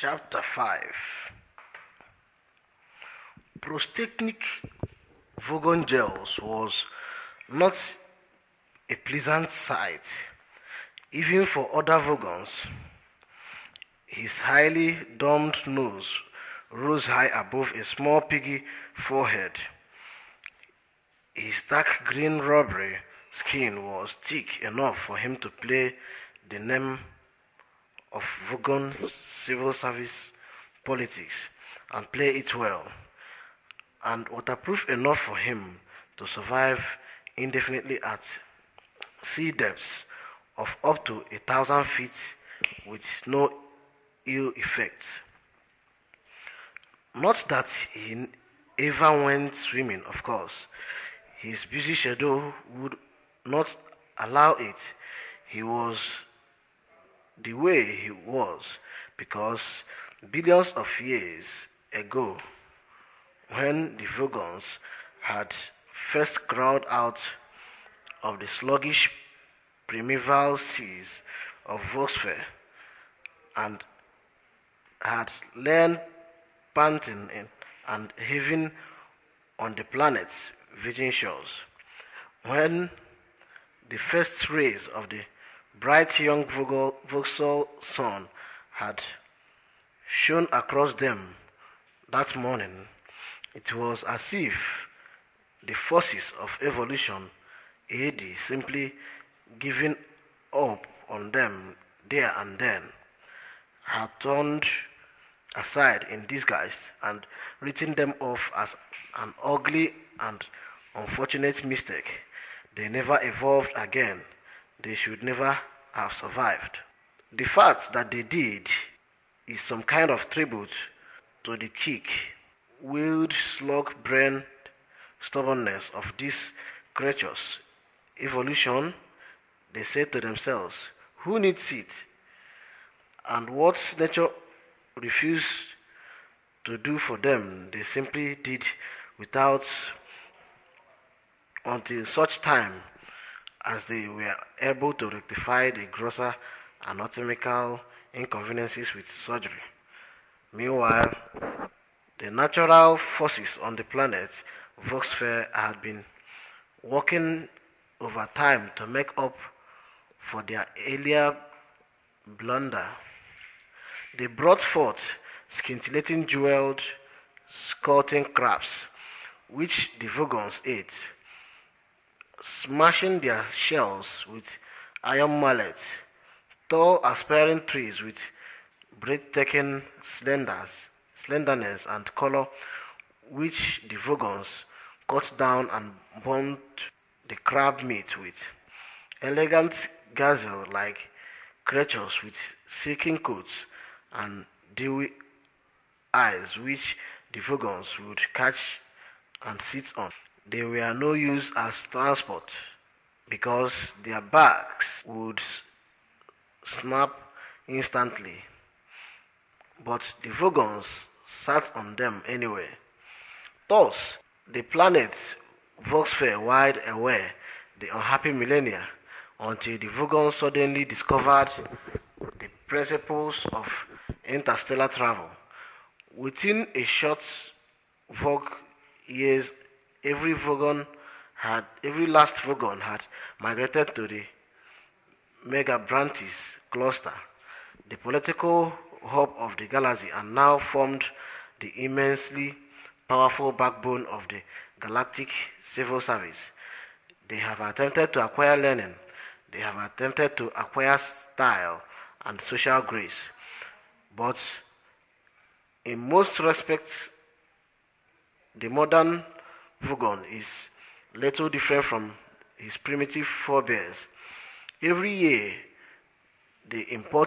Chapter 5. Prostechnic Vogon gels was not a pleasant sight, even for other Vogons. His highly domed nose rose high above a small piggy forehead. His dark green rubbery skin was thick enough for him to play the name of Vogon civil service politics and play it well, and waterproof enough for him to survive indefinitely at sea depths of up to 1,000 feet with no ill effect. Not that he ever went swimming, of course. His busy schedule would not allow it. He was the way he was because billions of years ago, when the Vogons had first crawled out of the sluggish primeval seas of Voxsphere and had learned panting in and heaving on the planet's virgin shores, when the first rays of the bright young Vauxhall sun had shone across them that morning, it was as if the forces of evolution AD simply giving up on them there and then had turned aside in disguise and written them off as an ugly and unfortunate mistake. They never evolved again. They should never have survived. The fact that they did is some kind of tribute to the kick-wheeled slug-brained stubbornness of these creatures. Evolution, they say to themselves, who needs it? And what nature refused to do for them, they simply did without until such time as they were able to rectify the grosser anatomical inconveniences with surgery. Meanwhile, the natural forces on the planet Voxsphere had been working overtime to make up for their earlier blunder. They brought forth scintillating jeweled sculpting crabs, which the Vogons ate, smashing their shells with iron mallets, tall aspiring trees with breathtaking slenderness and color, which the Vogons cut down and burned the crab meat with, elegant gazelle-like creatures with silken coats and dewy eyes, which the Vogons would catch and sit on. They were no use as transport because their backs would snap instantly, but the Vogons sat on them anyway. Thus, the planet Voxsphere whiled away the unhappy millennia until the Vogons suddenly discovered the principles of interstellar travel. Within a short Vogue years, every last Vogon had migrated to the Megabrantis cluster, the political hub of the galaxy, and now formed the immensely powerful backbone of the galactic civil service. They have attempted to acquire learning, they have attempted to acquire style and social grace, but in most respects, the modern Vogon is little different from his primitive forebears. Every year, they import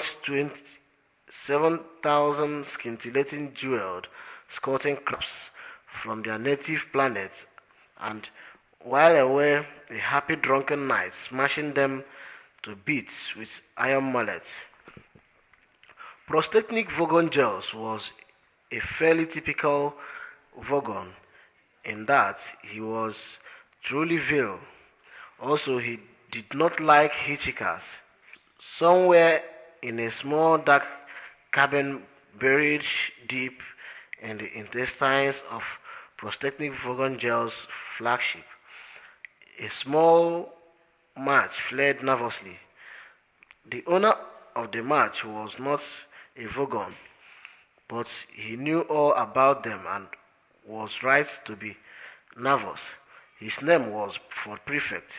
27,000 scintillating jeweled sculpting crabs from their native planet and while away a happy drunken night, smashing them to bits with iron mallets. Prostechnic Vogon gels was a fairly typical Vogon in that he was truly vile. Also, he did not like hitchhikers. Somewhere in a small dark cabin buried deep in the intestines of Prosthetic Vogon Gel's flagship. A small match fled nervously. The owner of the match was not a Vogon, but he knew all about them and was right to be nervous. His name was Fort Prefect.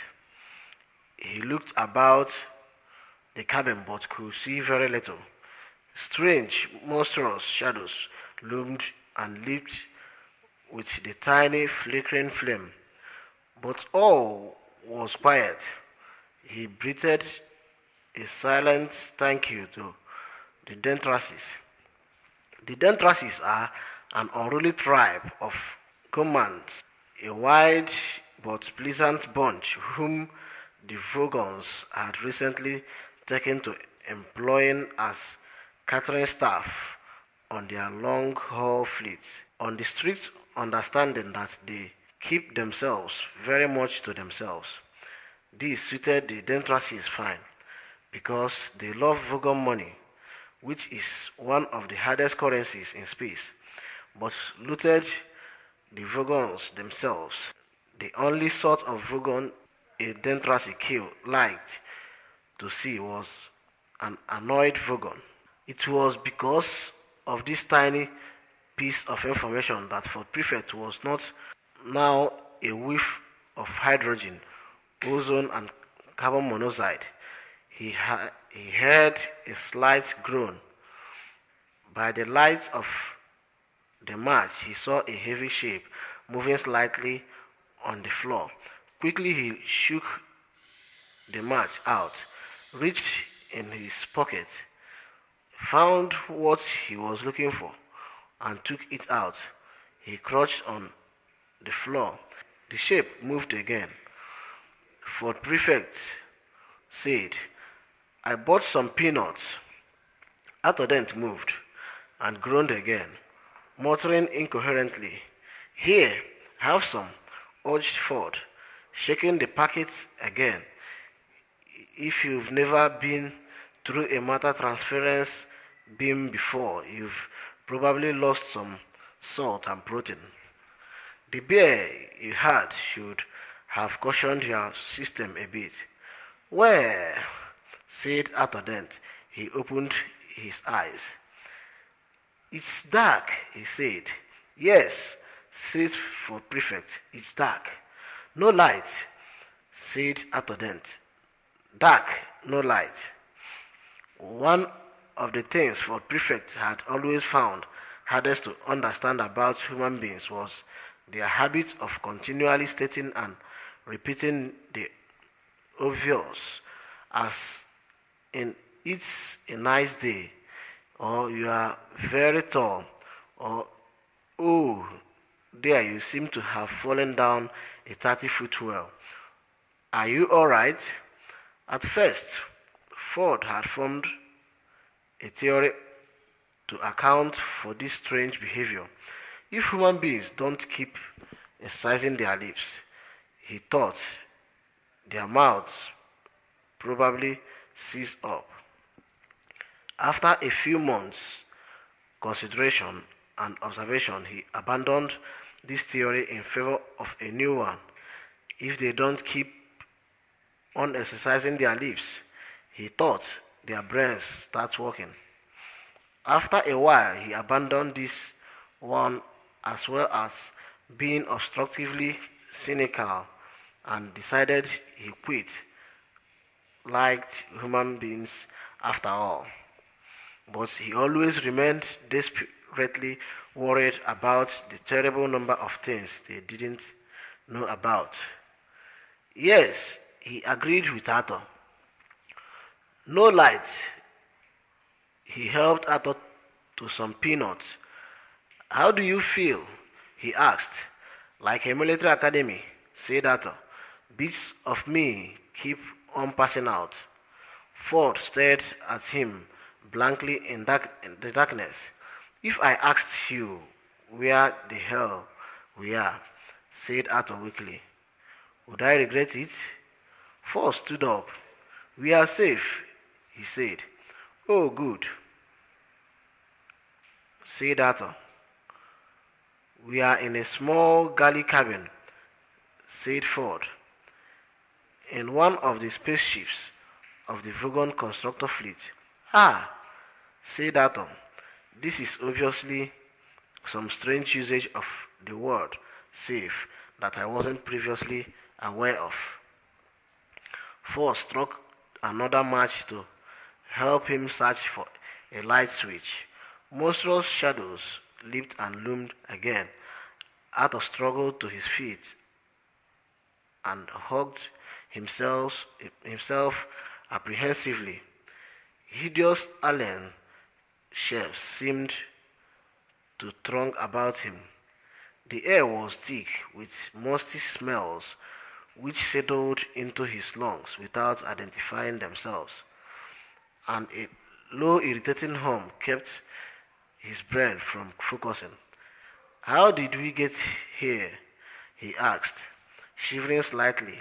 He looked about the cabin but could see very little. Strange, monstrous shadows loomed and leaped with the tiny flickering flame, but all was quiet. He breathed a silent thank you to the Dentraces. The Dentraces are an unruly tribe of Comans, a wild but pleasant bunch whom the Vogons had recently taken to employing as catering staff on their long-haul fleets, on the strict understanding that they keep themselves very much to themselves. This suited the Dentraces fine, because they love Vogon money, which is one of the hardest currencies in space, but looted the Vogons themselves. The only sort of Vogon a Dentrace liked to see was an annoyed Vogon. It was because of this tiny piece of information that Fort Prefect was not now a whiff of hydrogen, ozone, and carbon monoxide. He heard a slight groan. By the light of the match, he saw a heavy shape moving slightly on the floor. Quickly he shook the match out, reached in his pocket, found what he was looking for, and took it out. He crouched on the floor. The shape moved again. Fort Prefect said, "I bought some peanuts." Attendant moved and groaned again, muttering incoherently. "Here, have some," urged Ford, shaking the packet again. "If you've never been through a matter transference beam before, you've probably lost some salt and protein. The beer you had should have cautioned your system a bit." "Well," said Attendant. He opened his eyes. "It's dark," he said. "Yes," said Fort Prefect. "It's dark." "No light," said Attendant. "Dark, no light." One of the things Fort Prefect had always found hardest to understand about human beings was their habit of continually stating and repeating the obvious, as in "it's a nice day," or "you are very tall," or "oh, there you seem to have fallen down a 30-foot well. Are you all right?" At first, Ford had formed a theory to account for this strange behavior. If human beings don't keep exercising their lips, he thought, their mouths probably seize up. After a few months' consideration and observation, he abandoned this theory in favor of a new one. If they don't keep on exercising their lips, he thought, their brains start working. After a while, he abandoned this one as well as being obstructively cynical and decided he liked human beings after all. But he always remained desperately worried about the terrible number of things they didn't know about. Yes, he agreed with Arthur. No light. He helped Arthur to some peanuts. "How do you feel?" he asked. "Like a military academy," said Arthur. "Bits of me keep on passing out." Ford stared at him blankly in the darkness. "If I asked you where the hell we are," said Arthur weakly, "would I regret it?" Ford stood up. "We are safe," he said. "Oh, good." said Arthur. We are in a small galley cabin, said Ford, in one of the spaceships of the Vogon constructor fleet. Ah, said Arthur. This is obviously some strange usage of the word safe that I wasn't previously aware of. Ford struck another match to help him search for a light switch. Monstrous shadows leaped and loomed again. Arthur struggled to his feet and hugged himself apprehensively. Hideous alien shapes seemed to throng about him. The air was thick with musty smells which settled into his lungs without identifying themselves, and a low irritating hum kept his brain from focusing. How did we get here? He asked, shivering slightly.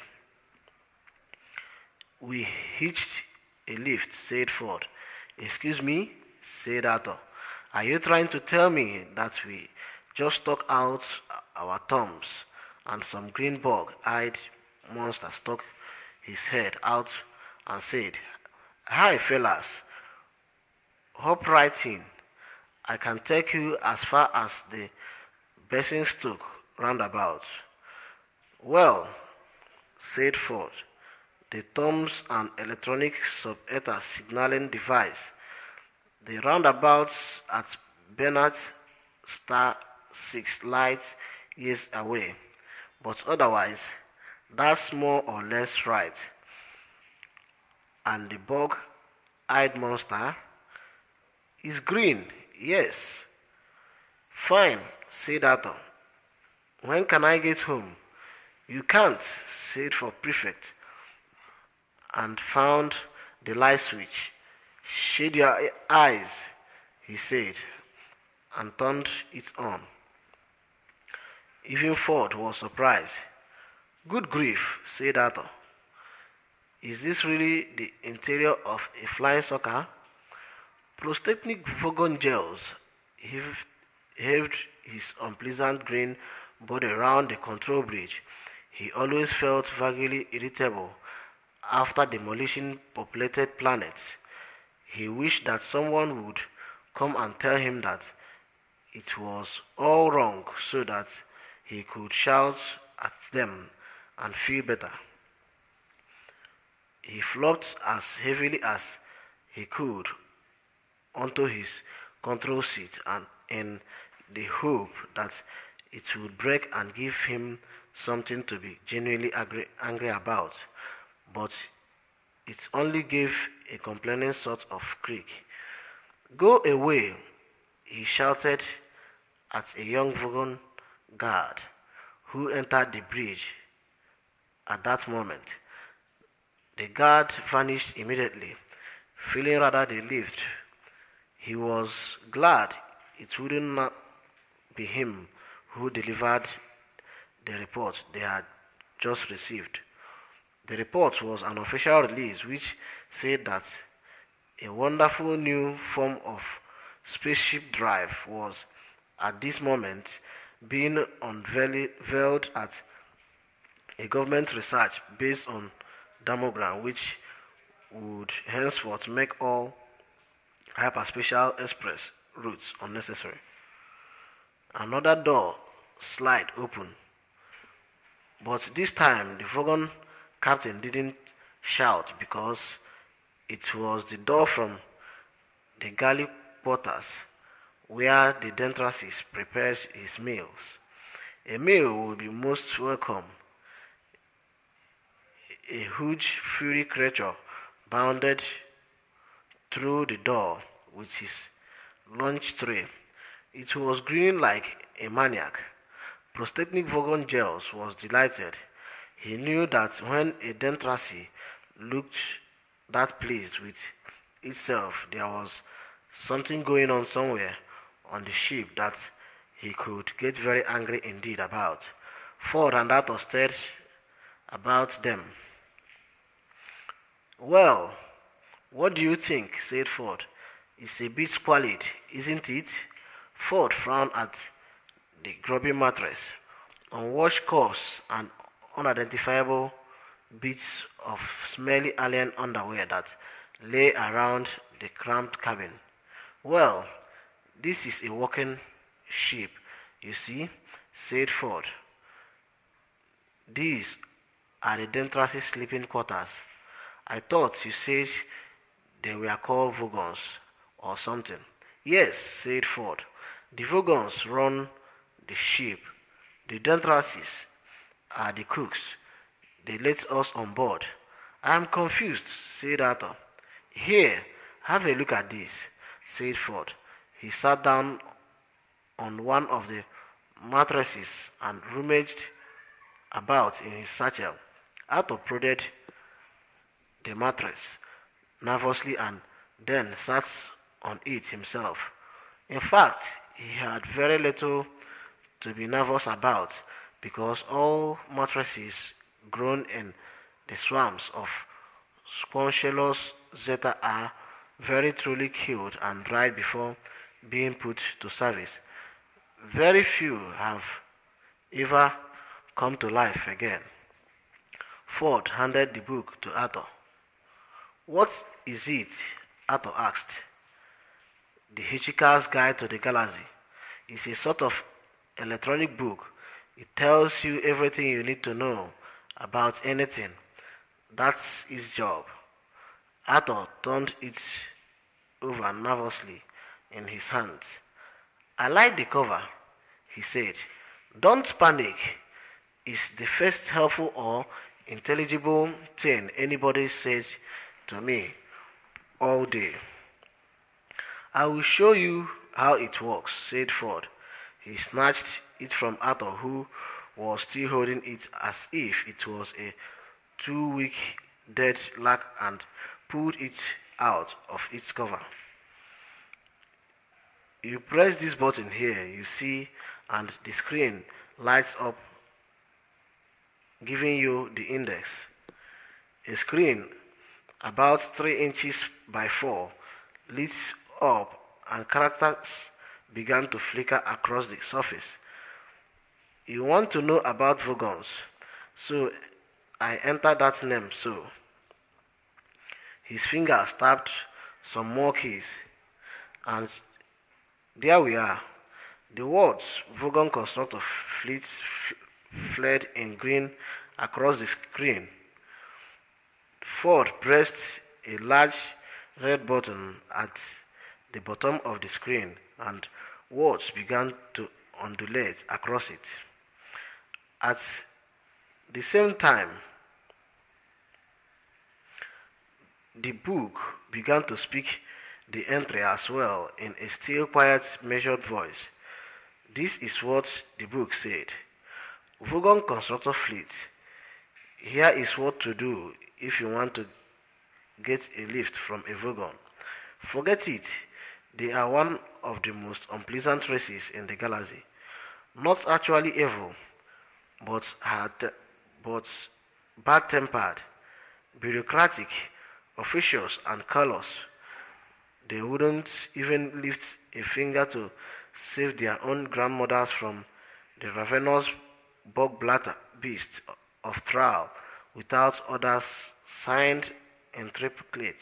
We hitched a lift, said Ford. Excuse me, said Arthur. Are you trying to tell me that we just stuck out our thumbs and some green bug-eyed monster stuck his head out and said, Hi, fellas. Hop right in. I can take you as far as the Basingstoke roundabout. Well, said Ford, the thumbs and electronic sub-ether signaling device. The roundabouts at Bernard Star 6 light years away, but otherwise, that's more or less right. And the bug-eyed monster is green, yes. Fine, said Arthur. When can I get home? You can't, said for prefect, and found the light switch. Shade your eyes, he said, and turned it on. Even Ford was surprised. Good grief, said Arthur. Is this really the interior of a flying saucer? Prosthetic Vogon gels heaved his unpleasant green body round the control bridge. He always felt vaguely irritable after demolishing populated planets. He wished that someone would come and tell him that it was all wrong so that he could shout at them and feel better. He flopped as heavily as he could onto his control seat and in the hope that it would break and give him something to be genuinely angry about. But it only gave a complaining sort of creak. Go away, he shouted at a young Vogon guard who entered the bridge at that moment. The guard vanished immediately, feeling rather relieved. He was glad it would not be him who delivered the report they had just received. The report was an official release which said that a wonderful new form of spaceship drive was at this moment being unveiled at a government research based on Damogram, which would henceforth make all hyperspatial express routes unnecessary. Another door slid open, but this time the Vogon captain didn't shout because it was the door from the galley quarters where the Dentrasis prepared his meals. A meal would be most welcome. A huge furry creature bounded through the door with his lunch tray. It was grinning like a maniac. Prosthetic Vogon Gels was delighted. He knew that when a Dentrasi looked that pleased with itself, there was something going on somewhere on the ship that he could get very angry indeed about. Ford and Arthur stared about them. Well, what do you think? Said Ford. It's a bit squalid, isn't it? Ford frowned at the grubby mattress, unwashed corpse, and unidentifiable bits of smelly alien underwear that lay around the cramped cabin. Well, this is a walking ship, you see, said Ford. These are the Dentras's sleeping quarters. I thought you said they were called Vogons or something. Yes, said Ford. The Vogons run the ship. The Dentrasis are the cooks. They let us on board. I am confused, said Arthur. Here, have a look at this, said Ford. He sat down on one of the mattresses and rummaged about in his satchel. Arthur prodded the mattress nervously and then sat on it himself. In fact, he had very little to be nervous about because all mattresses grown in the swamps of Squamchilus zeta are very truly killed and dried before being put to service. Very few have ever come to life again. Ford handed the book to Arthur. What is it? Arthur asked. The Hitchhiker's Guide to the Galaxy is a sort of electronic book. It tells you everything you need to know about anything. That's his job. Arthur turned it over nervously in his hands. I like the cover, he said. Don't panic. It's the first helpful or intelligible thing anybody said to me all day. I will show you how it works, said Ford. He snatched it from Arthur, who was still holding it as if it was a 2-week dead lag, and pulled it out of its cover. You press this button here, you see, and the screen lights up, giving you the index. A screen about 3 inches by 4 lit up, and characters began to flicker across the surface. You want to know about Vogons, so I entered that name, so. His fingers tapped some more keys, and there we are. The words Vogon Constructor Fleets fled in green across the screen. Ford pressed a large red button at the bottom of the screen, and words began to undulate across it. At the same time, the book began to speak the entry as well in a still quiet, measured voice. This is what the book said. Vogon Constructor Fleet. Here is what to do if you want to get a lift from a Vogon. Forget it. They are one of the most unpleasant races in the galaxy. Not actually evil, but bad-tempered, bureaucratic, officious, and callous. They wouldn't even lift a finger to save their own grandmothers from the ravenous bog-bladder beast of Thrall without orders signed in triplicate.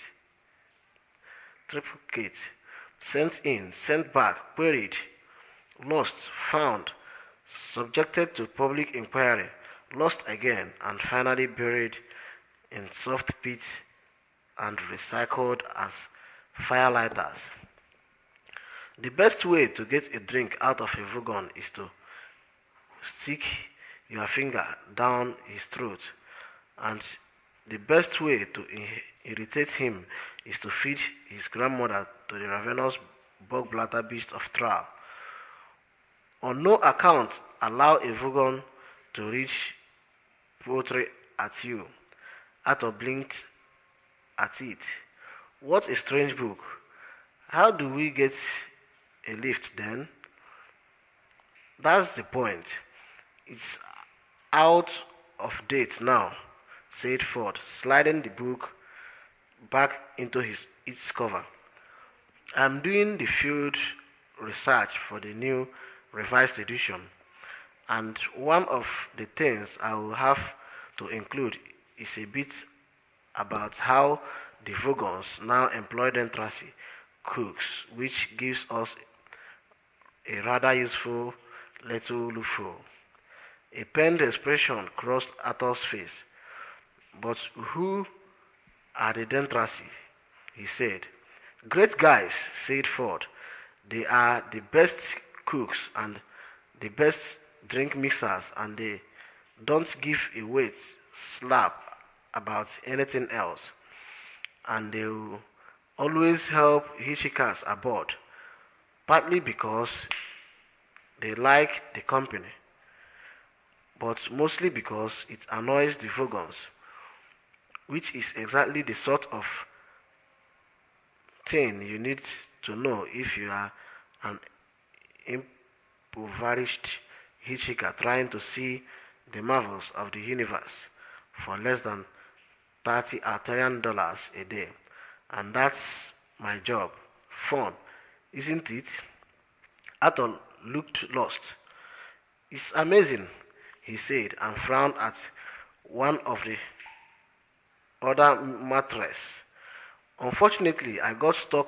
Sent in, sent back, queried, lost, found, subjected to public inquiry, lost again, and finally buried in soft pits and recycled as firelighters. The best way to get a drink out of a Vogon is to stick your finger down his throat, and the best way to irritate him is to feed his grandmother to the ravenous bog-bladder beast of Thrall. On no account allow a Vogon to reach poetry at you. Arthur blinked at it. What a strange book. How do we get a lift then? That's the point. It's out of date now, said Ford, sliding the book back into its cover. I'm doing the field research for the new revised edition, and one of the things I will have to include is a bit about how the Vogons now employ Dentrasi cooks, which gives us a rather useful little loophole. A pained expression crossed Arthur's face. But who are the Dentrasi? He said. Great guys, said Ford. They are the best cooks and the best drink mixers, and they don't give a wet slap about anything else. And they will always help hitchhikers aboard, partly because they like the company, but mostly because it annoys the Vogons, which is exactly the sort of thing you need to know if you are an impoverished hitchhiker trying to see the marvels of the universe for less than 30 Arthurian dollars a day. And that's my job. Fun, isn't it? Arthur looked lost. It's amazing, he said, and frowned at one of the other mattress. Unfortunately, I got stuck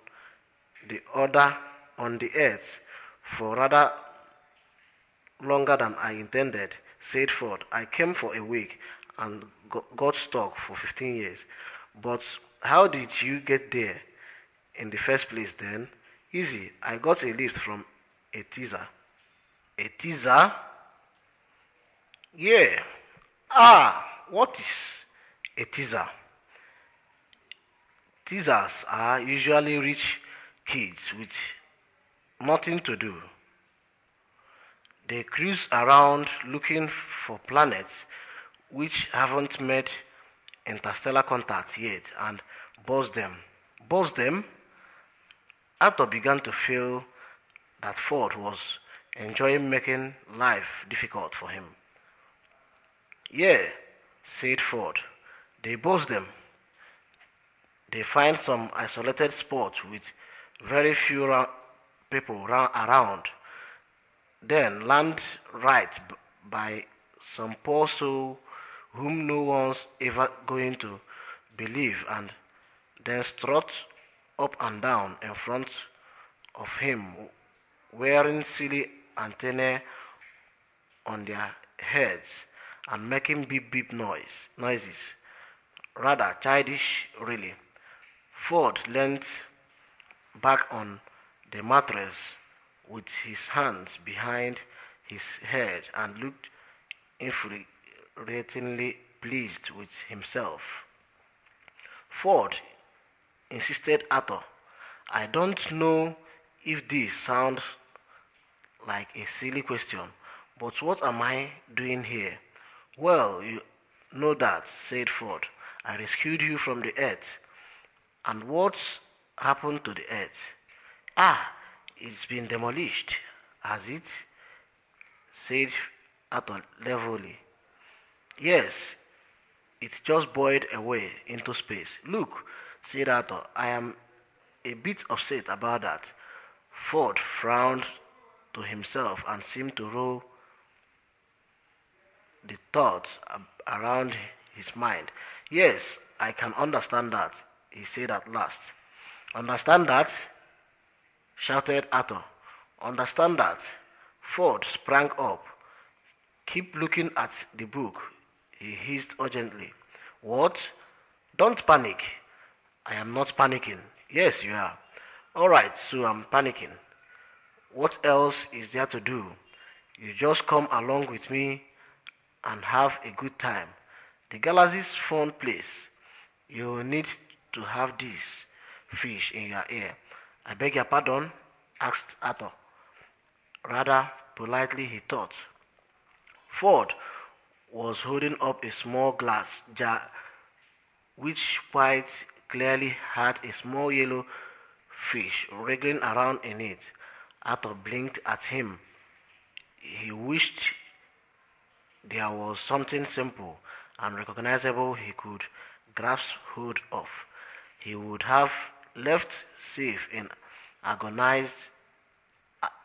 on the earth for rather longer than I intended, said Ford. I came for a week and got stuck for 15 years. But how did you get there in the first place then? Easy. I got a lift from a teaser. A teaser? Yeah. Ah, what is a teaser? Teasers are usually rich kids with nothing to do. They cruise around looking for planets which haven't made interstellar contact yet and buzz them. Buzz them? Arthur began to feel that Ford was enjoying making life difficult for him. Yeah, said Ford. They buzz them. They find some isolated spot with very few people around, then land right by some poor soul whom no one's ever going to believe, and then strut up and down in front of him wearing silly antennae on their heads and making beep beep noises. Rather childish, really. Ford leaned back on the mattress with his hands behind his head and looked infuriatingly pleased with himself. Ford, insisted Arthur, I don't know if this sounds like a silly question, but what am I doing here? Well, you know that, said Ford. I rescued you from the earth. And what's happened to the earth? Ah, it's been demolished, has it? Said Arthur levelly. Yes, it just boiled away into space. Look, said Arthur, I am a bit upset about that. Ford frowned to himself and seemed to roll the thoughts around his mind. Yes, I can understand that, he said at last. Understand that? Shouted Arthur. Understand that? Ford sprang up. Keep looking at the book, he hissed urgently. What? Don't panic. I am not panicking. Yes, you are. All right, so I'm panicking. What else is there to do? You just come along with me and have a good time. The galaxy's fun place. You need to have this fish in your ear. I beg your pardon? Asked Arthur. Rather politely, he thought. Ford was holding up a small glass jar which quite clearly had a small yellow fish wriggling around in it. Arthur blinked at him. He wished there was something simple and recognizable he could grasp hold of. He would have left safe in agonized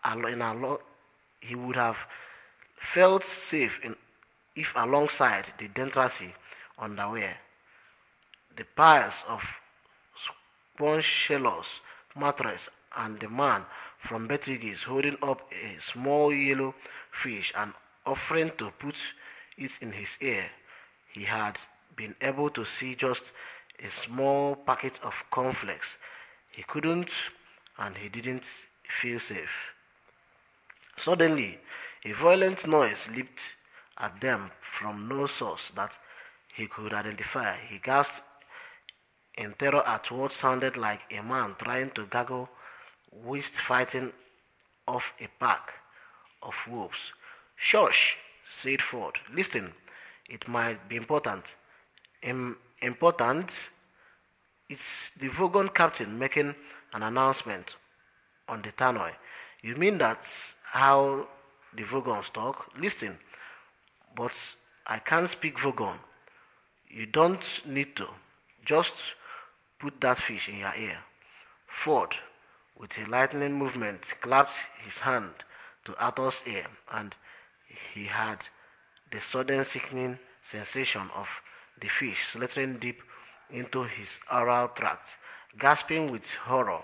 he would have felt safe if alongside the Dentrasi underwear, the piles of spongeless mattress, and the man from Betelgeuse holding up a small yellow fish and offering to put it in his ear. He had been able to see just a small packet of cornflakes. He couldn't and he didn't feel safe. Suddenly, a violent noise leaped at them from no source that he could identify. He gasped in terror at what sounded like a man trying to gaggle whilst fighting off a pack of wolves. Shush, said Ford. Listen, it might be important. Important? It's the Vogon captain making an announcement on the tannoy. You mean that's how the Vogons talk? Listen, but I can't speak Vogon. You don't need to. Just put that fish in your ear. Ford, with a lightning movement, clapped his hand to Arthur's ear, and he had the sudden sickening sensation of the fish slithering deep into his oral tract. Gasping with horror,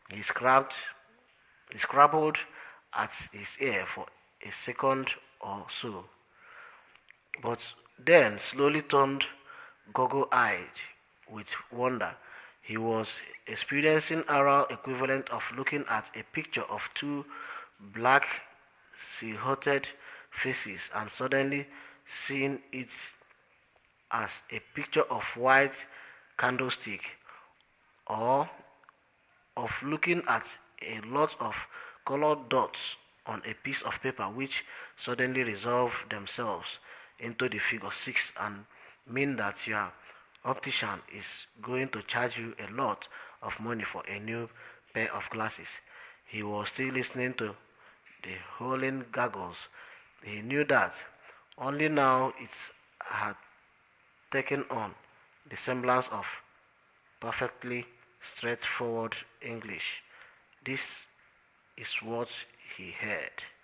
he scrabbled at his ear for a second or so, but then slowly turned goggle-eyed with wonder. He was experiencing oral equivalent of looking at a picture of two black silhouetted faces and suddenly seeing it as a picture of white candlestick, or of looking at a lot of colored dots on a piece of paper which suddenly resolve themselves into the figure 6 and mean that your optician is going to charge you a lot of money for a new pair of glasses. He was still listening to the howling gargles. He knew that only now it had taken on the semblance of perfectly straightforward English. This is what he heard.